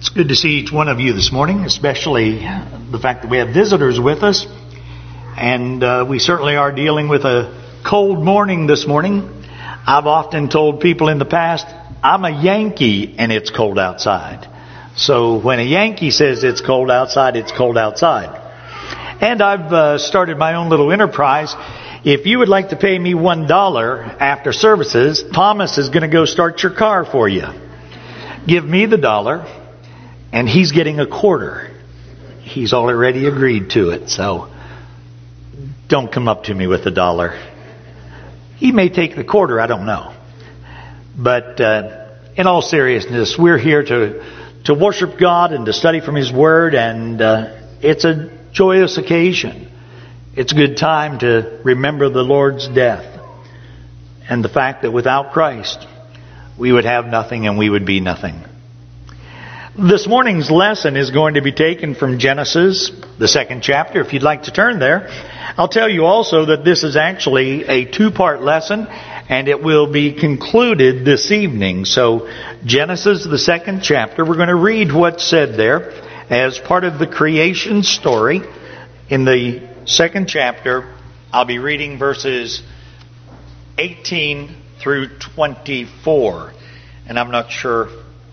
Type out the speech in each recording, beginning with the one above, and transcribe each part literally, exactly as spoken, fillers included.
It's good to see each one of you this morning, especially the fact that we have visitors with us. And uh, we certainly are dealing with a cold morning this morning. I've often told people in the past, I'm a Yankee and it's cold outside. So when a Yankee says it's cold outside, it's cold outside. And I've uh, started my own little enterprise. If you would like to pay me one dollar after services, Thomas is going to go start your car for you. Give me the dollar. And he's getting a quarter. He's already agreed to it. So don't come up to me with a dollar. He may take the quarter. I don't know. But uh, in all seriousness, we're here to to worship God and to study from His Word. And uh, it's a joyous occasion. It's a good time to remember the Lord's death. And the fact that without Christ, we would have nothing and we would be nothing. This morning's lesson is going to be taken from Genesis, the second chapter, if you'd like to turn there. I'll tell you also that this is actually a two-part lesson, and it will be concluded this evening. So, Genesis, the second chapter, we're going to read what's said there as part of the creation story. In the second chapter, I'll be reading verses eighteen through twenty-four. And I'm not sure...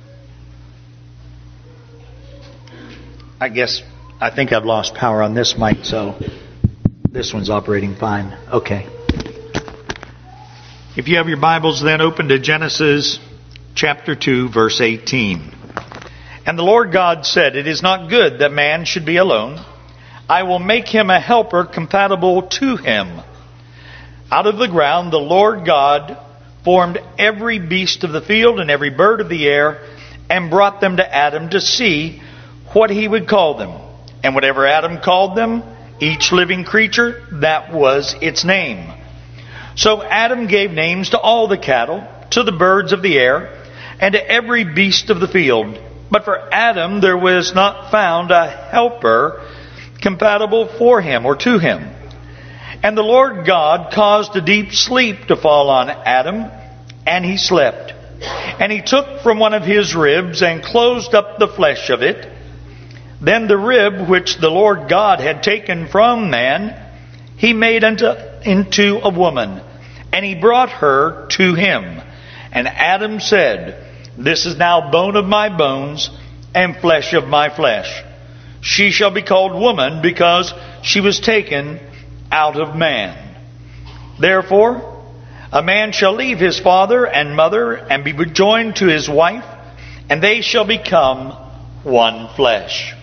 I guess, I think I've lost power on this mic, so this one's operating fine. Okay. If you have your Bibles, then open to Genesis chapter two, verse eighteen. And the Lord God said, "It is not good that man should be alone. I will make him a helper compatible to him." Out of the ground the Lord God formed every beast of the field and every bird of the air, and brought them to Adam to see what he would call them. And whatever Adam called them, each living creature, that was its name. So Adam gave names to all the cattle, to the birds of the air, and to every beast of the field. But for Adam there was not found a helper compatible for him or to him. And the Lord God caused a deep sleep to fall on Adam, and he slept. And he took from one of his ribs and closed up the flesh of it. Then the rib which the Lord God had taken from man, he made unto, into a woman, and he brought her to him. And Adam said, "This is now bone of my bones, and flesh of my flesh. She shall be called woman, because she was taken out of man. Therefore, a man shall leave his father and mother, and be joined to his wife, and they shall become one flesh."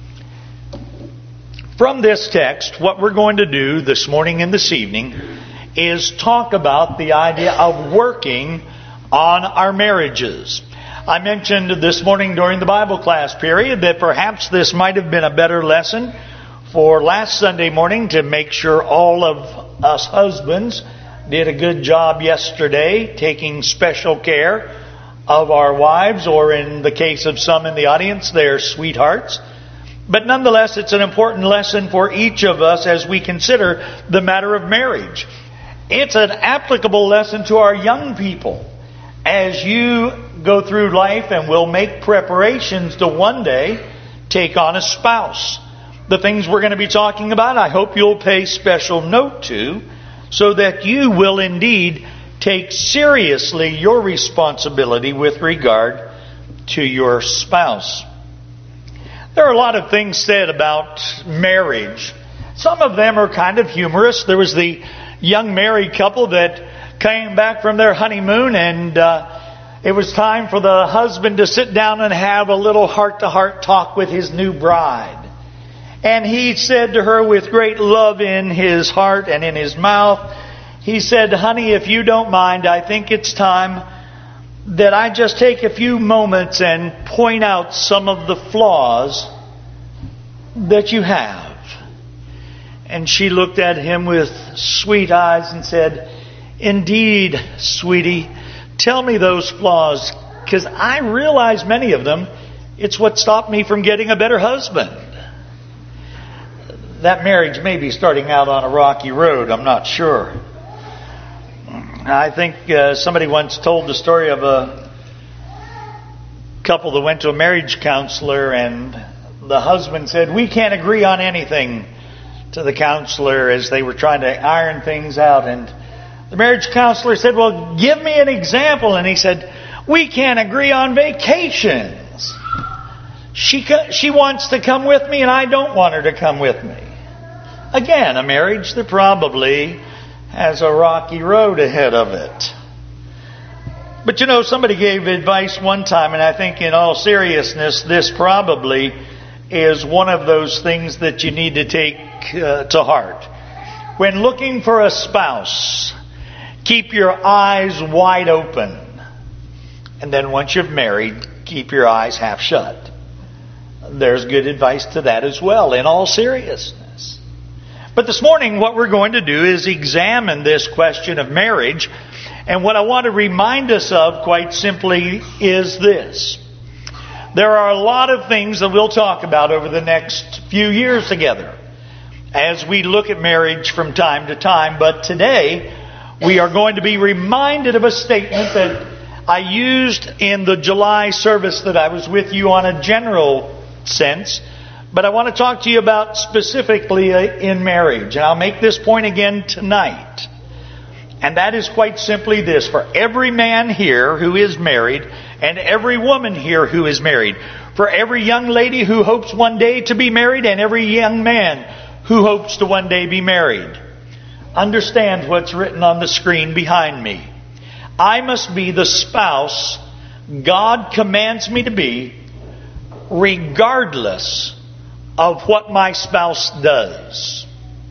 From this text, what we're going to do this morning and this evening is talk about the idea of working on our marriages. I mentioned this morning during the Bible class period that perhaps this might have been a better lesson for last Sunday morning, to make sure all of us husbands did a good job yesterday taking special care of our wives, or in the case of some in the audience, their sweethearts. But nonetheless, it's an important lesson for each of us as we consider the matter of marriage. It's an applicable lesson to our young people as you go through life and will make preparations to one day take on a spouse. The things we're going to be talking about, I hope you'll pay special note to, so that you will indeed take seriously your responsibility with regard to your spouse. There are a lot of things said about marriage. Some of them are kind of humorous. There was the young married couple that came back from their honeymoon, and uh, it was time for the husband to sit down and have a little heart-to-heart talk with his new bride. And he said to her with great love in his heart and in his mouth, he said, "Honey, if you don't mind, I think it's time that I just take a few moments and point out some of the flaws that you have." And she looked at him with sweet eyes and said, "Indeed, sweetie, tell me those flaws, because I realize many of them. It's what stopped me from getting a better husband." That marriage may be starting out on a rocky road, I'm not sure. I think uh, somebody once told the story of a couple that went to a marriage counselor, and the husband said, "We can't agree on anything," to the counselor as they were trying to iron things out. And the marriage counselor said, "Well, give me an example." And he said, "We can't agree on vacations. She she wants to come with me and I don't want her to come with me." Again, a marriage that probably has a rocky road ahead of it. But you know, somebody gave advice one time, and I think in all seriousness, this probably is one of those things that you need to take uh, to heart. When looking for a spouse, keep your eyes wide open. And then once you've married, keep your eyes half shut. There's good advice to that as well, in all seriousness. But this morning, what we're going to do is examine this question of marriage. And what I want to remind us of, quite simply, is this. There are a lot of things that we'll talk about over the next few years together as we look at marriage from time to time. But today, we are going to be reminded of a statement that I used in the July service that I was with you on a general sense. But I want to talk to you about specifically in marriage. And I'll make this point again tonight. And that is quite simply this. For every man here who is married, and every woman here who is married, for every young lady who hopes one day to be married, and every young man who hopes to one day be married, understand what's written on the screen behind me. I must be the spouse God commands me to be, regardless of what my spouse does.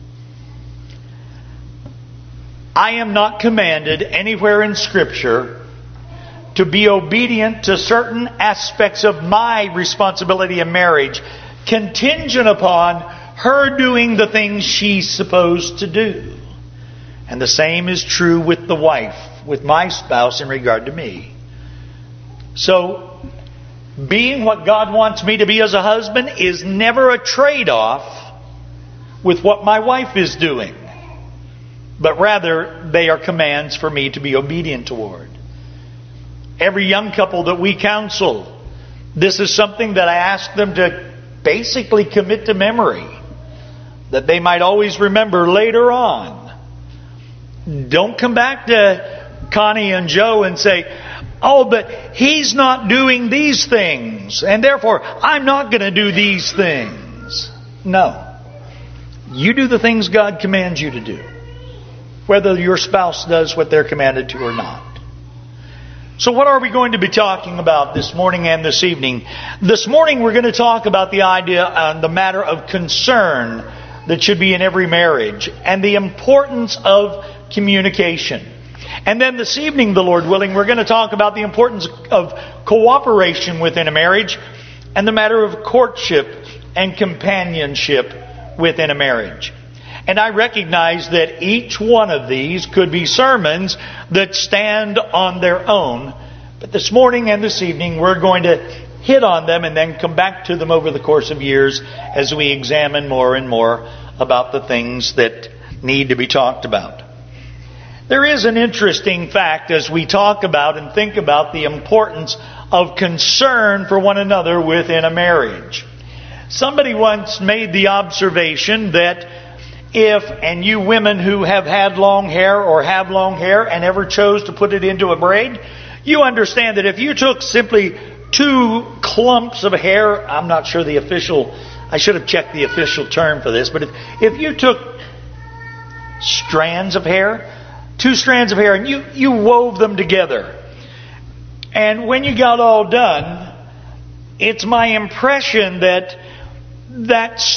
I am not commanded anywhere in Scripture to be obedient to certain aspects of my responsibility in marriage, contingent upon her doing the things she's supposed to do. And the same is true with the wife, with my spouse in regard to me. So, being what God wants me to be as a husband is never a trade-off with what my wife is doing. But rather, they are commands for me to be obedient toward. Every young couple that we counsel, this is something that I ask them to basically commit to memory, that they might always remember later on. Don't come back to Connie and Joe and say, "Oh, but he's not doing these things, and therefore I'm not going to do these things." No. You do the things God commands you to do, whether your spouse does what they're commanded to or not. So what are we going to be talking about this morning and this evening? This morning we're going to talk about the idea on the matter of concern that should be in every marriage and the importance of communication. And then this evening, the Lord willing, we're going to talk about the importance of cooperation within a marriage and the matter of courtship and companionship within a marriage. And I recognize that each one of these could be sermons that stand on their own. But this morning and this evening, we're going to hit on them and then come back to them over the course of years as we examine more and more about the things that need to be talked about. There is an interesting fact as we talk about and think about the importance of concern for one another within a marriage. Somebody once made the observation that if, and you women who have had long hair or have long hair and ever chose to put it into a braid, you understand that if you took simply two clumps of hair, I'm not sure the official, I should have checked the official term for this, but if, if you took strands of hair, two strands of hair, and you, you wove them together, and when you got all done, it's my impression that that's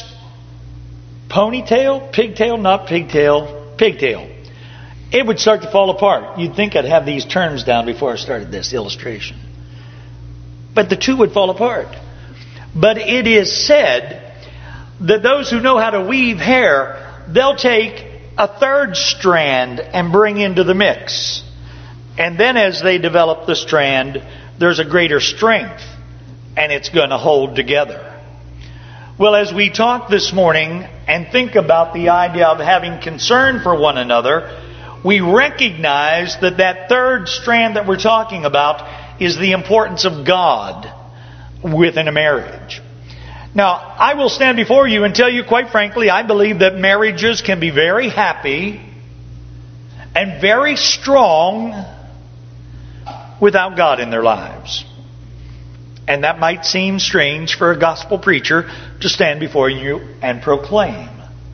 ponytail, pigtail, not pigtail, pigtail, it would start to fall apart. You'd think I'd have these terms down before I started this illustration. But the two would fall apart. But it is said that those who know how to weave hair, they'll take a third strand and bring into the mix. And then as they develop the strand, there's a greater strength, and it's going to hold together. Well, as we talk this morning and think about the idea of having concern for one another, we recognize that that third strand that we're talking about is the importance of God within a marriage. Now, I will stand before you and tell you quite frankly, I believe that marriages can be very happy and very strong without God in their lives. And that might seem strange for a gospel preacher to stand before you and proclaim.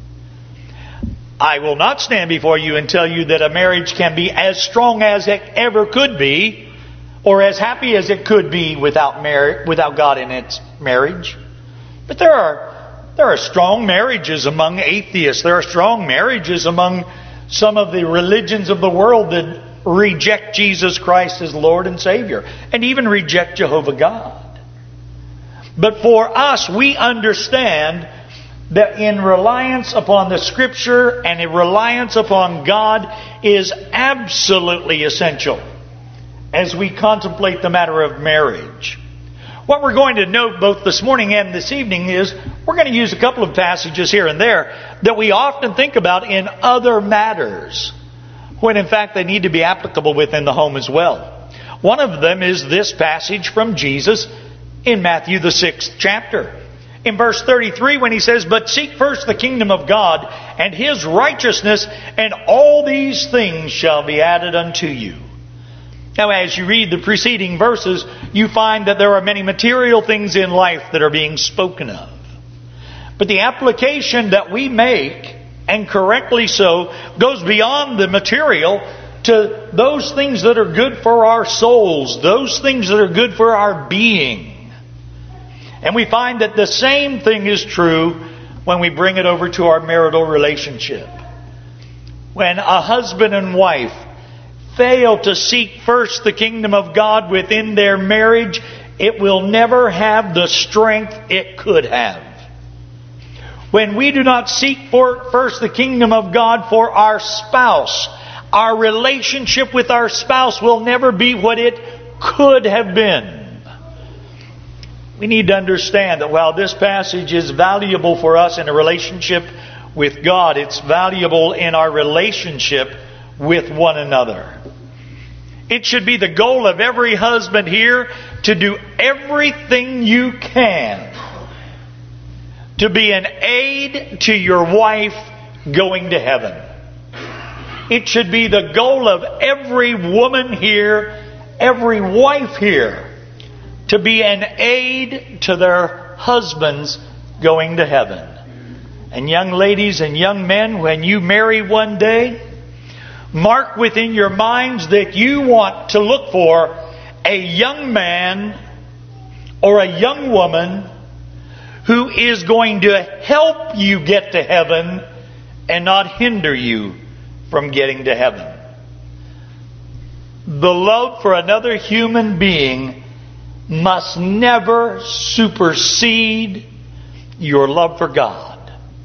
I will not stand before you and tell you that a marriage can be as strong as it ever could be, or as happy as it could be without mar- without God in its marriage. But there are there are strong marriages among atheists. There are strong marriages among some of the religions of the world that reject Jesus Christ as Lord and Savior, and even reject Jehovah God. But for us, we understand that in reliance upon the Scripture and in reliance upon God is absolutely essential as we contemplate the matter of marriage. What we're going to note both this morning and this evening is we're going to use a couple of passages here and there that we often think about in other matters, when in fact they need to be applicable within the home as well. One of them is this passage from Jesus in Matthew the sixth chapter. In verse thirty-three, when he says, "But seek first the kingdom of God and His righteousness, and all these things shall be added unto you." Now, as you read the preceding verses, you find that there are many material things in life that are being spoken of. But the application that we make, and correctly so, goes beyond the material to those things that are good for our souls, those things that are good for our being. And we find that the same thing is true when we bring it over to our marital relationship. When a husband and wife fail to seek first the kingdom of God within their marriage, it will never have the strength it could have. When we do not seek for first the kingdom of God for our spouse, our relationship with our spouse will never be what it could have been. We need to understand that while this passage is valuable for us in a relationship with God, it's valuable in our relationship with one another. It should be the goal of every husband here to do everything you can to be an aid to your wife going to heaven. It should be the goal of every woman here, every wife here, to be an aid to their husbands going to heaven. And young ladies and young men, when you marry one day, mark within your minds that you want to look for a young man or a young woman who is going to help you get to heaven and not hinder you from getting to heaven. The love for another human being must never supersede your love for God.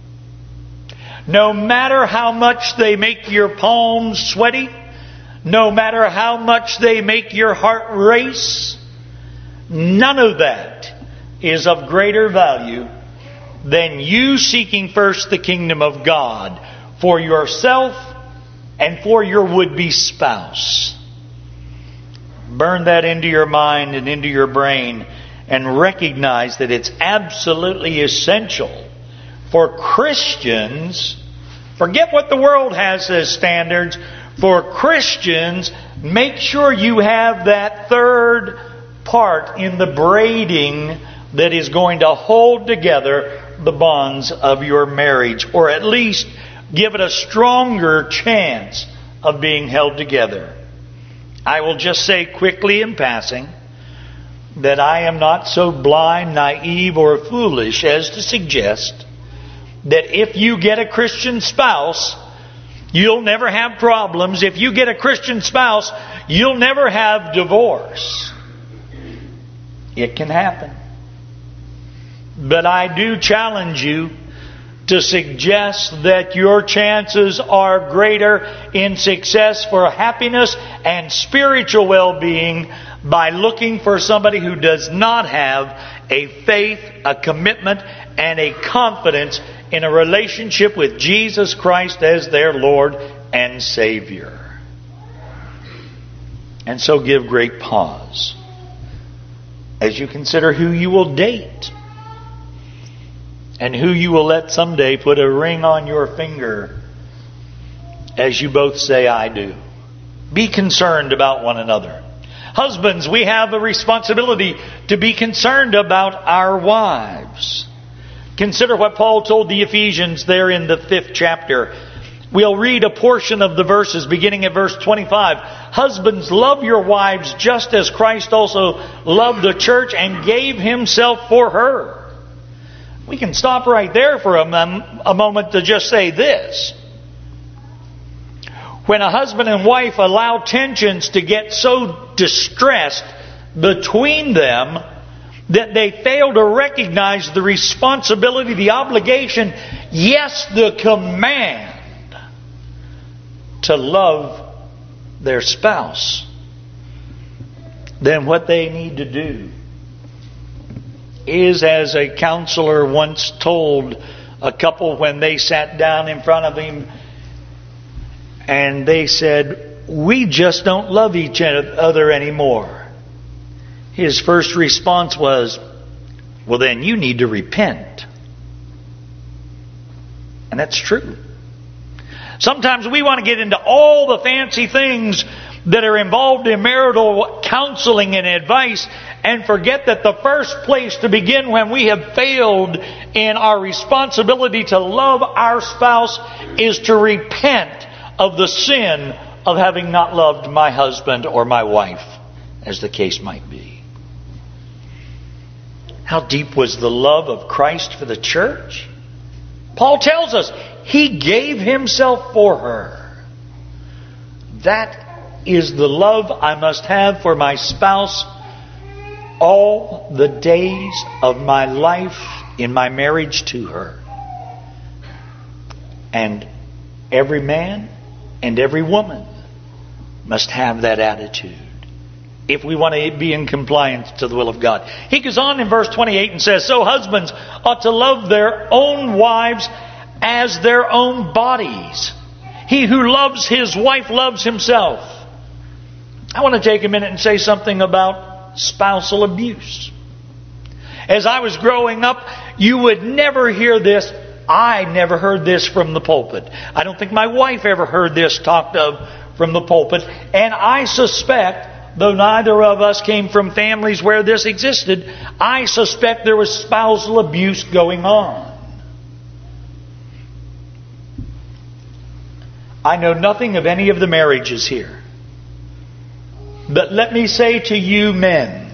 No matter how much they make your palms sweaty, no matter how much they make your heart race, none of that is of greater value than you seeking first the kingdom of God for yourself and for your would-be spouse. Burn that into your mind and into your brain and recognize that it's absolutely essential for Christians. Forget what the world has as standards. For Christians, make sure you have that third part in the braiding that is going to hold together the bonds of your marriage, or at least give it a stronger chance of being held together. I will just say quickly in passing that I am not so blind, naive, or foolish as to suggest that if you get a Christian spouse, you'll never have problems. If you get a Christian spouse, you'll never have divorce. It can happen. But I do challenge you to suggest that your chances are greater in success for happiness and spiritual well-being by looking for somebody who does not have a faith, a commitment, and a confidence in a relationship with Jesus Christ as their Lord and Savior. And so give great pause. as you consider who you will date and who you will let someday put a ring on your finger as you both say, I do. Be concerned about one another. Husbands, we have a responsibility to be concerned about our wives. Consider what Paul told the Ephesians there in the fifth chapter. We'll read a portion of the verses beginning at verse twenty-five. Husbands, love your wives just as Christ also loved the church and gave himself for her. We can stop right there for a, mom- a moment to just say this. When a husband and wife allow tensions to get so distressed between them that they fail to recognize the responsibility, the obligation, yes, the command to love their spouse, then what they need to do is, as a counselor once told a couple when they sat down in front of him and they said, we just don't love each other anymore. His first response was, well, then you need to repent. And that's true. Sometimes we want to get into all the fancy things that are involved in marital counseling and advice and forget that the first place to begin when we have failed in our responsibility to love our spouse is to repent of the sin of having not loved my husband or my wife, as the case might be. How deep was the love of Christ for the church? Paul tells us He gave Himself for her. That is the love I must have for my spouse all the days of my life in my marriage to her. And every man and every woman must have that attitude if we want to be in compliance to the will of God. He goes on in verse twenty-eight and says, so husbands ought to love their own wives as their own bodies. He who loves his wife loves himself. I want to take a minute and say something about spousal abuse. As I was growing up, you would never hear this. I never heard this from the pulpit. I don't think my wife ever heard this talked of from the pulpit. And I suspect, though neither of us came from families where this existed, I suspect there was spousal abuse going on. I know nothing of any of the marriages here. But let me say to you men,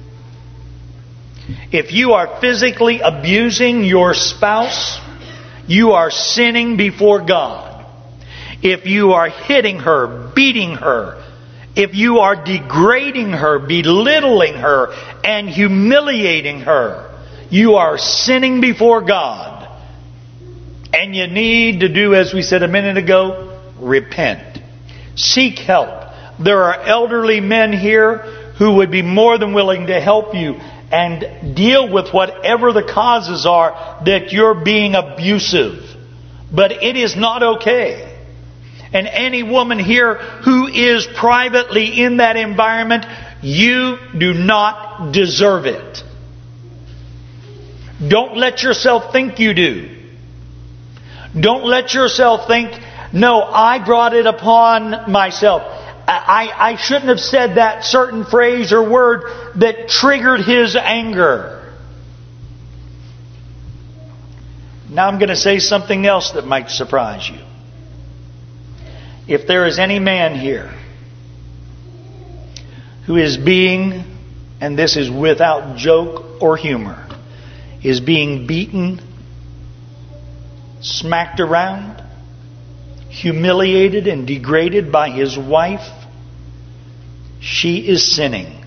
if you are physically abusing your spouse, you are sinning before God. If you are hitting her, beating her, if you are degrading her, belittling her, and humiliating her, you are sinning before God. And you need to do, as we said a minute ago, repent. Seek help. There are elderly men here who would be more than willing to help you and deal with whatever the causes are that you're being abusive. But it is not okay. And any woman here who is privately in that environment, you do not deserve it. Don't let yourself think you do. Don't let yourself think, no, I brought it upon myself. I, I shouldn't have said that certain phrase or word that triggered his anger. Now I'm going to say something else that might surprise you. If there is any man here who is being, and this is without joke or humor, is being beaten, smacked around, humiliated and degraded by his wife, she is sinning.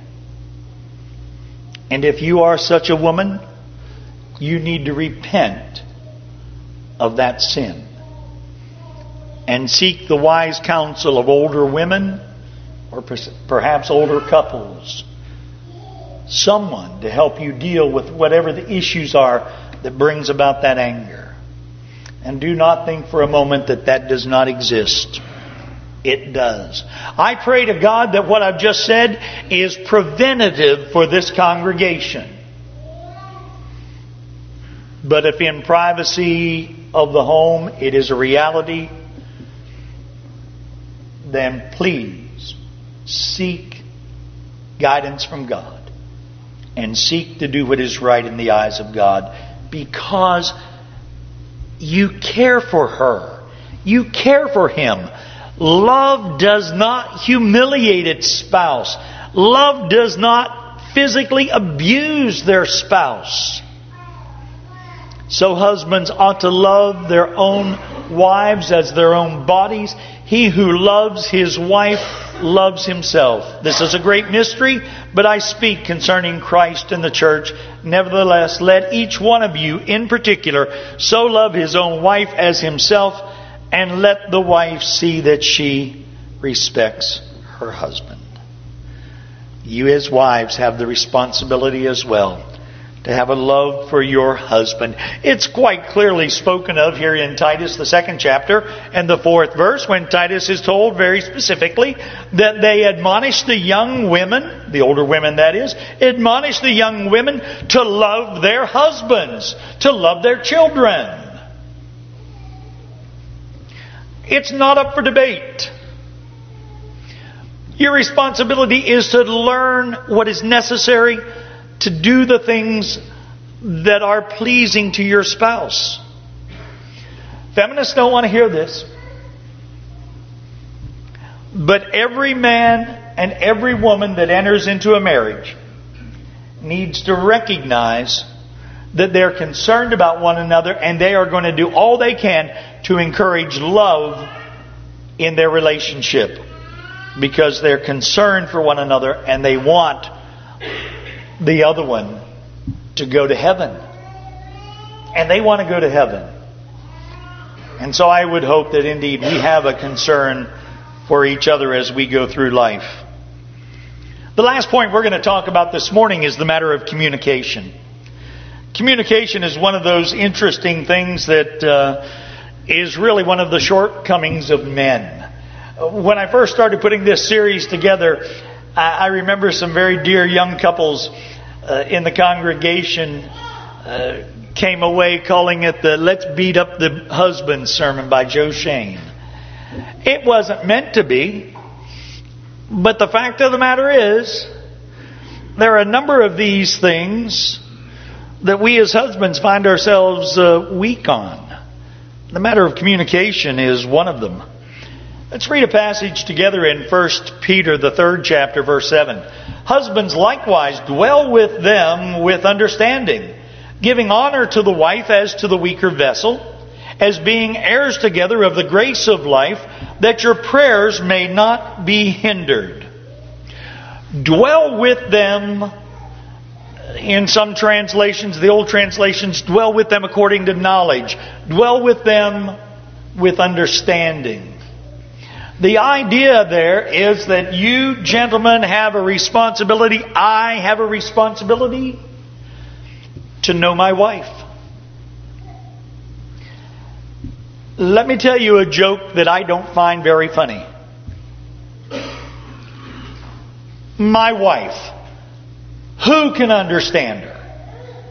And if you are such a woman, you need to repent of that sin and seek the wise counsel of older women or perhaps older couples. Someone to help you deal with whatever the issues are that brings about that anger. And do not think for a moment that that does not exist. It does. I pray to God that what I've just said is preventative for this congregation. But if in privacy of the home it is a reality, then please seek guidance from God and seek to do what is right in the eyes of God, because you care for her. You care for him. Love does not humiliate its spouse. Love does not physically abuse their spouse. So husbands ought to love their own wives as their own bodies. He who loves his wife loves himself. This is a great mystery, but I speak concerning Christ and the church. Nevertheless, let each one of you in particular so love his own wife as himself, and let the wife see that she respects her husband. You as wives have the responsibility as well to have a love for your husband. It's quite clearly spoken of here in Titus, the second chapter, and the fourth verse, when Titus is told very specifically that they admonish the young women, the older women that is, admonish the young women to love their husbands, to love their children. It's not up for debate. Your responsibility is to learn what is necessary to do the things that are pleasing to your spouse. Feminists don't want to hear this. But every man and every woman that enters into a marriage needs to recognize that they're concerned about one another, and they are going to do all they can to encourage love in their relationship, because they're concerned for one another and they want the other one to go to heaven. And they want to go to heaven. And so I would hope that indeed we have a concern for each other as we go through life. The last point we're going to talk about this morning is the matter of communication. Communication is one of those interesting things that uh, is really one of the shortcomings of men. When I first started putting this series together, I remember some very dear young couples uh, in the congregation uh, came away calling it the "Let's Beat Up the Husband" sermon by Joe Shane. It wasn't meant to be, but the fact of the matter is, there are a number of these things that we as husbands find ourselves uh, weak on. The matter of communication is one of them. Let's read a passage together in First Peter, the third chapter, verse seven. Husbands likewise dwell with them with understanding, giving honor to the wife as to the weaker vessel, as being heirs together of the grace of life, that your prayers may not be hindered. Dwell with them. In some translations, the old translations, dwell with them according to knowledge. Dwell with them with understanding. The idea there is that you gentlemen have a responsibility, I have a responsibility to know my wife. Let me tell you a joke that I don't find very funny. My wife. Who can understand her?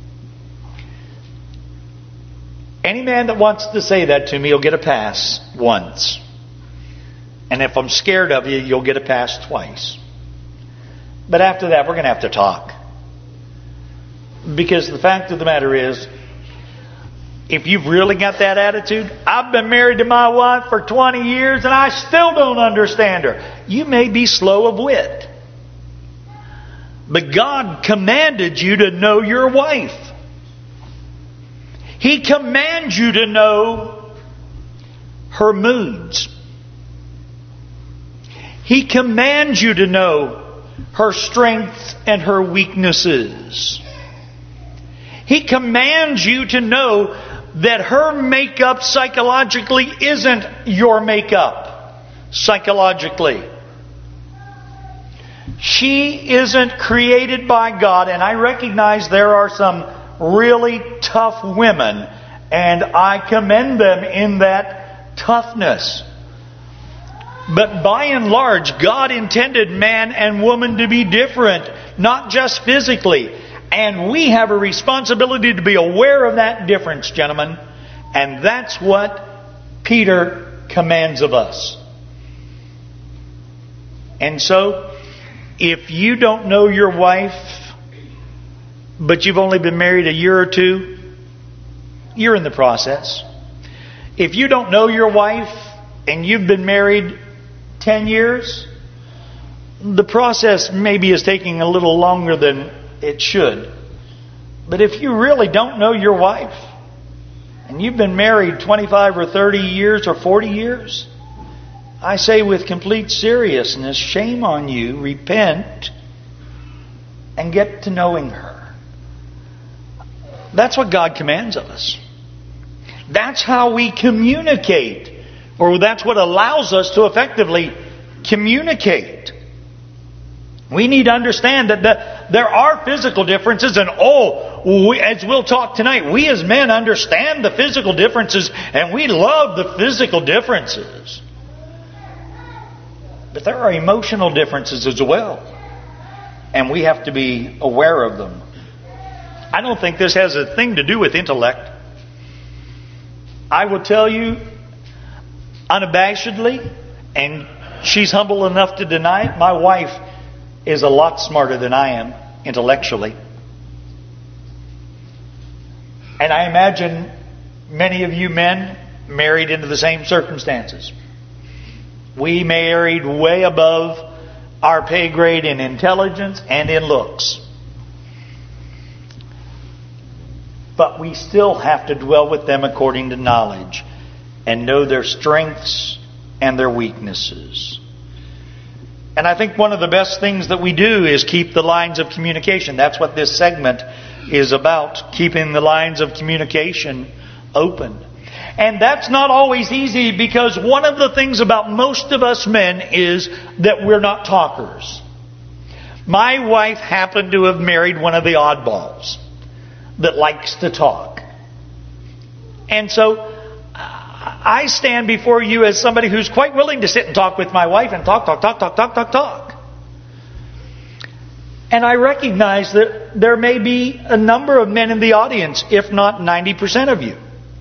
Any man that wants to say that to me, you'll get a pass once. And if I'm scared of you, you'll get a pass twice. But after that, we're going to have to talk. Because the fact of the matter is, if you've really got that attitude, I've been married to my wife for twenty years and I still don't understand her. You may be slow of wit. But God commanded you to know your wife. He commands you to know her moods. He commands you to know her strengths and her weaknesses. He commands you to know that her makeup psychologically isn't your makeup psychologically. She isn't created by God, and I recognize there are some really tough women, and I commend them in that toughness. But by and large, God intended man and woman to be different, not just physically. And we have a responsibility to be aware of that difference, gentlemen. And that's what Peter commands of us. And so, if you don't know your wife, but you've only been married a year or two, you're in the process. If you don't know your wife and you've been married ten years, the process maybe is taking a little longer than it should. But if you really don't know your wife and you've been married twenty-five or thirty years or forty years, I say with complete seriousness, shame on you, repent, and get to knowing her. That's what God commands of us. That's how we communicate, or that's what allows us to effectively communicate. We need to understand that the, there are physical differences, and oh, we, as we'll talk tonight, we as men understand the physical differences, and we love the physical differences. But there are emotional differences as well, and we have to be aware of them. I don't think this has a thing to do with intellect. I will tell you unabashedly, and she's humble enough to deny it, my wife is a lot smarter than I am intellectually. And I imagine many of you men married into the same circumstances. We married way above our pay grade in intelligence and in looks. But we still have to dwell with them according to knowledge and know their strengths and their weaknesses. And I think one of the best things that we do is keep the lines of communication. That's what this segment is about, keeping the lines of communication open. And that's not always easy, because one of the things about most of us men is that we're not talkers. My wife happened to have married one of the oddballs that likes to talk. And so I stand before you as somebody who's quite willing to sit and talk with my wife and talk, talk, talk, talk, talk, talk, talk. And I recognize that there may be a number of men in the audience, if not ninety percent of you,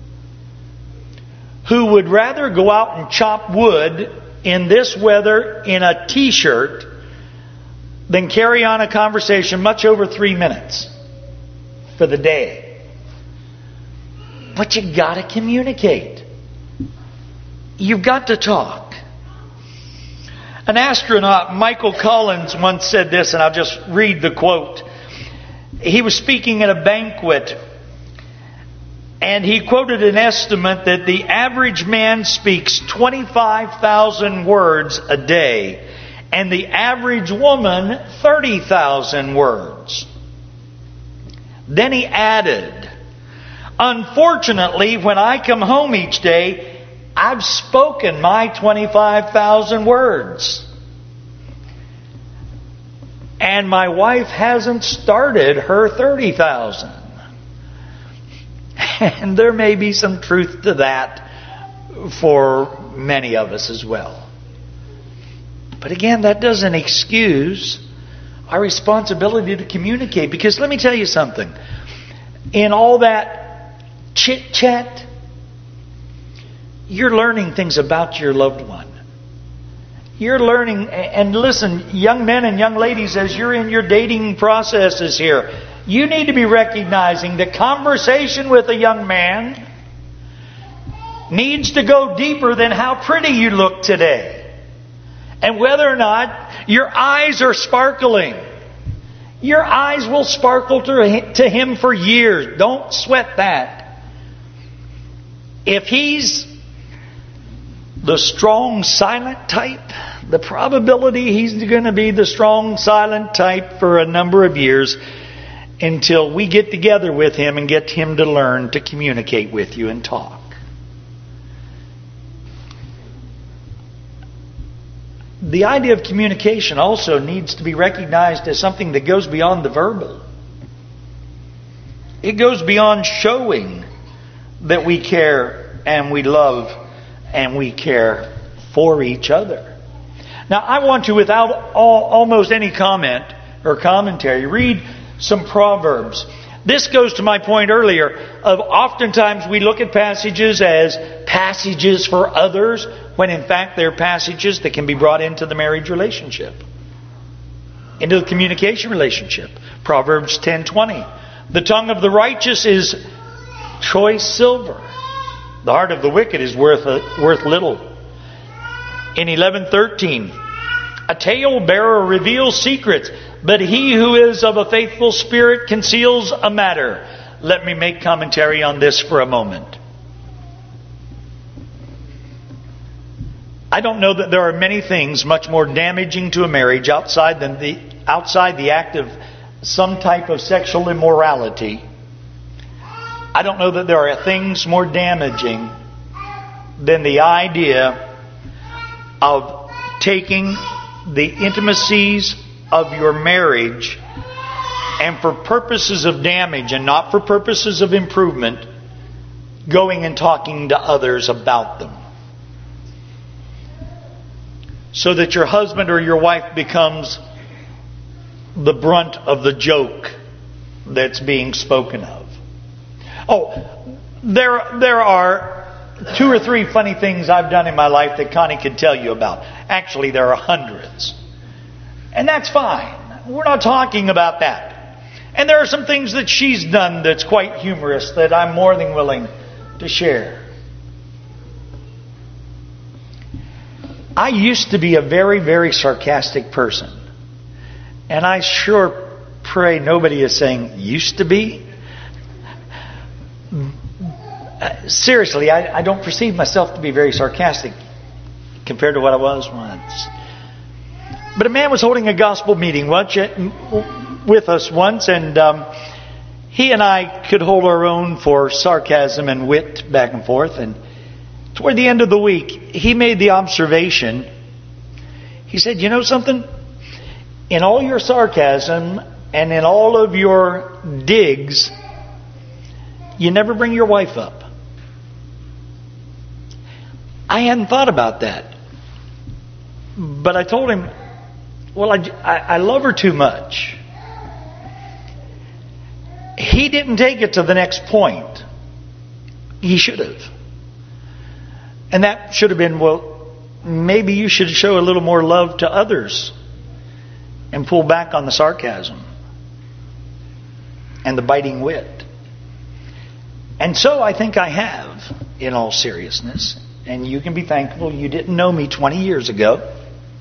who would rather go out and chop wood in this weather in a t-shirt than carry on a conversation much over three minutes for the day. But you got to communicate. You've got to talk. An astronaut, Michael Collins, once said this, and I'll just read the quote. He was speaking at a banquet, and he quoted an estimate that the average man speaks twenty-five thousand words a day, and the average woman thirty thousand words. Then he added, unfortunately, when I come home each day, I've spoken my twenty-five thousand words. And my wife hasn't started her thirty thousand. And there may be some truth to that for many of us as well. But again, that doesn't excuse our responsibility to communicate. Because let me tell you something. In all that chit-chat, you're learning things about your loved one. You're learning, and listen, young men and young ladies, as you're in your dating processes here, you need to be recognizing that conversation with a young man needs to go deeper than how pretty you look today. And whether or not your eyes are sparkling. Your eyes will sparkle to him for years. Don't sweat that. If he's the strong, silent type, the probability he's going to be the strong, silent type for a number of years until we get together with him and get him to learn to communicate with you and talk. The idea of communication also needs to be recognized as something that goes beyond the verbal. It goes beyond showing that we care and we love and we care for each other. Now, I want to, without all, almost any comment or commentary, read some Proverbs. This goes to my point earlier of oftentimes we look at passages as passages for others, when in fact they're passages that can be brought into the marriage relationship, into the communication relationship. Proverbs ten twenty. The tongue of the righteous is choice silver. The heart of the wicked is worth worth little. In eleven thirteen, a talebearer reveals secrets, but he who is of a faithful spirit conceals a matter. Let me make commentary on this for a moment. I don't know that there are many things much more damaging to a marriage outside than the outside the act of some type of sexual immorality. I don't know that there are things more damaging than the idea of taking the intimacies of your marriage and for purposes of damage and not for purposes of improvement, going and talking to others about them. So that your husband or your wife becomes the brunt of the joke that's being spoken of. Oh, there, there are two or three funny things I've done in my life that Connie could tell you about. Actually, there are hundreds. And that's fine. We're not talking about that. And there are some things that she's done that's quite humorous that I'm more than willing to share. I used to be a very, very sarcastic person. And I sure pray nobody is saying used to be. Seriously, I, I don't perceive myself to be very sarcastic compared to what I was once. But a man was holding a gospel meeting once, with us once, and um, he and I could hold our own for sarcasm and wit back and forth. And toward the end of the week, he made the observation. He said, "You know something? In all your sarcasm and in all of your digs, you never bring your wife up." I hadn't thought about that. But I told him, well, I, I, I love her too much. He didn't take it to the next point. He should have. And that should have been, well, maybe you should show a little more love to others and pull back on the sarcasm and the biting wit. And so I think I have, in all seriousness. And you can be thankful you didn't know me twenty years ago.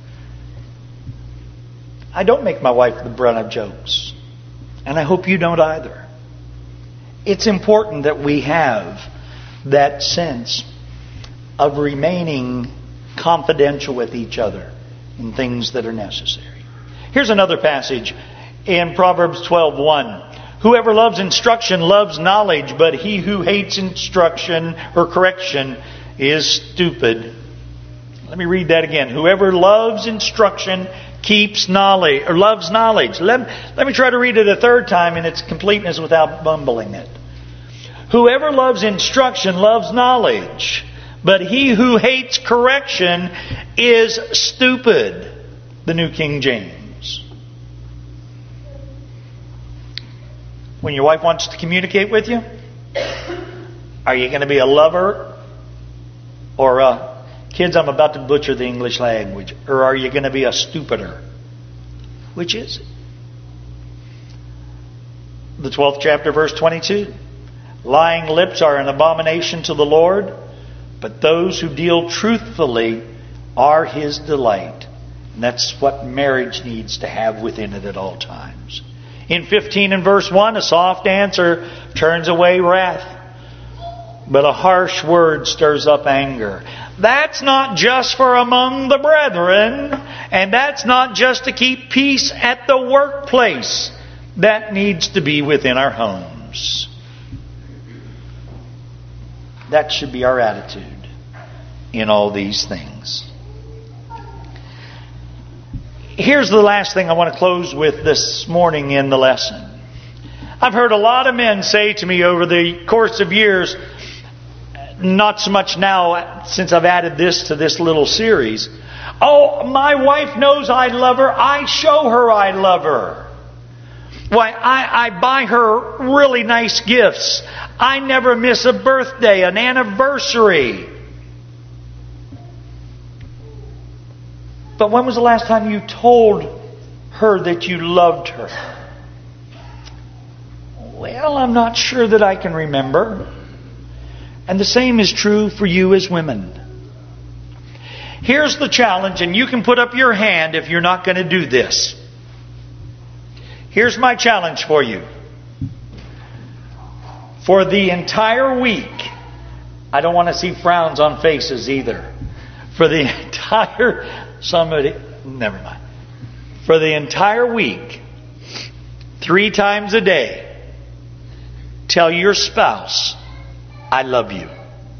I don't make my wife the brunt of jokes. And I hope you don't either. It's important that we have that sense of remaining confidential with each other in things that are necessary. Here's another passage in Proverbs twelve one. Whoever loves instruction loves knowledge, but he who hates instruction or correction is stupid. Let me read that again. Whoever loves instruction keeps knowledge, or loves knowledge. Let, let me try to read it a third time in its completeness without bumbling it. Whoever loves instruction loves knowledge, but he who hates correction is stupid. The New King James. When your wife wants to communicate with you, are you going to be a lover or a, kids, I'm about to butcher the English language, or are you going to be a stupider? Which is it? The twelfth chapter, verse twenty-two. Lying lips are an abomination to the Lord, but those who deal truthfully are His delight. And that's what marriage needs to have within it at all times. In fifteen and verse one, a soft answer turns away wrath, but a harsh word stirs up anger. That's not just for among the brethren, and that's not just to keep peace at the workplace. That needs to be within our homes. That should be our attitude in all these things. Here's the last thing I want to close with this morning in the lesson. I've heard a lot of men say to me over the course of years, not so much now since I've added this to this little series, Oh, my wife knows I love her. I show her I love her. Why, I, I buy her really nice gifts. I never miss a birthday, an anniversary. But when was the last time you told her that you loved her? Well, I'm not sure that I can remember. And the same is true for you as women. Here's the challenge, and you can put up your hand if you're not going to do this. Here's my challenge for you. For the entire week, I don't want to see frowns on faces either. For the entire, somebody, never mind. For the entire week, three times a day, tell your spouse, I love you.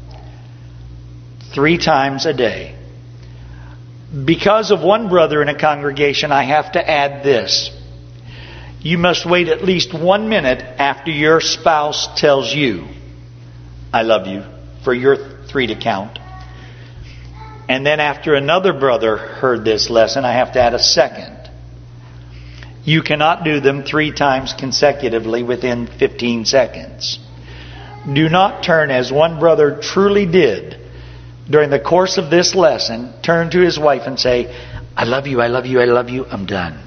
Three times a day. Because of one brother in a congregation, I have to add this. You must wait at least one minute after your spouse tells you, I love you, for your three to count. And then after another brother heard this lesson, I have to add a second. You cannot do them three times consecutively within fifteen seconds. Do not turn as one brother truly did during the course of this lesson, turn to his wife and say, I love you, I love you, I love you, I'm done.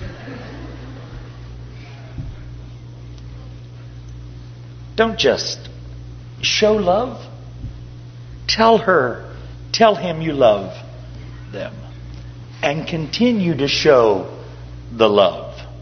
Don't just show love. Tell her, tell him you love them. And continue to show the love.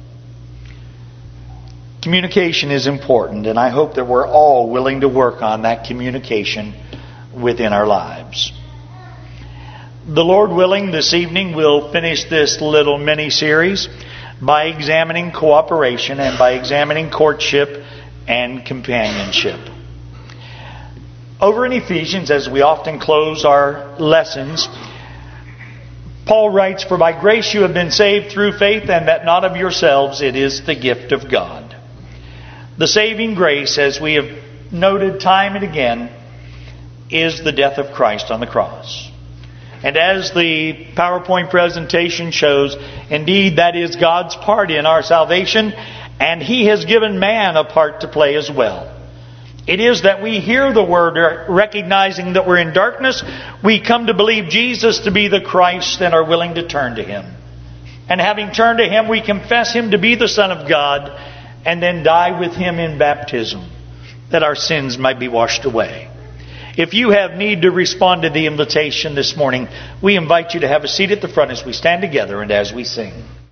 Communication is important, and I hope that we're all willing to work on that communication within our lives. The Lord willing, this evening we'll finish this little mini-series by examining cooperation and by examining courtship and companionship. Over in Ephesians, as we often close our lessons, Paul writes, For by grace you have been saved through faith, and that not of yourselves, it is the gift of God. The saving grace, as we have noted time and again, is the death of Christ on the cross. And as the PowerPoint presentation shows, indeed that is God's part in our salvation, and He has given man a part to play as well. It is that we hear the word, recognizing that we're in darkness, we come to believe Jesus to be the Christ and are willing to turn to Him. And having turned to Him, we confess Him to be the Son of God, and then die with Him in baptism, that our sins might be washed away. If you have need to respond to the invitation this morning, we invite you to have a seat at the front as we stand together and as we sing.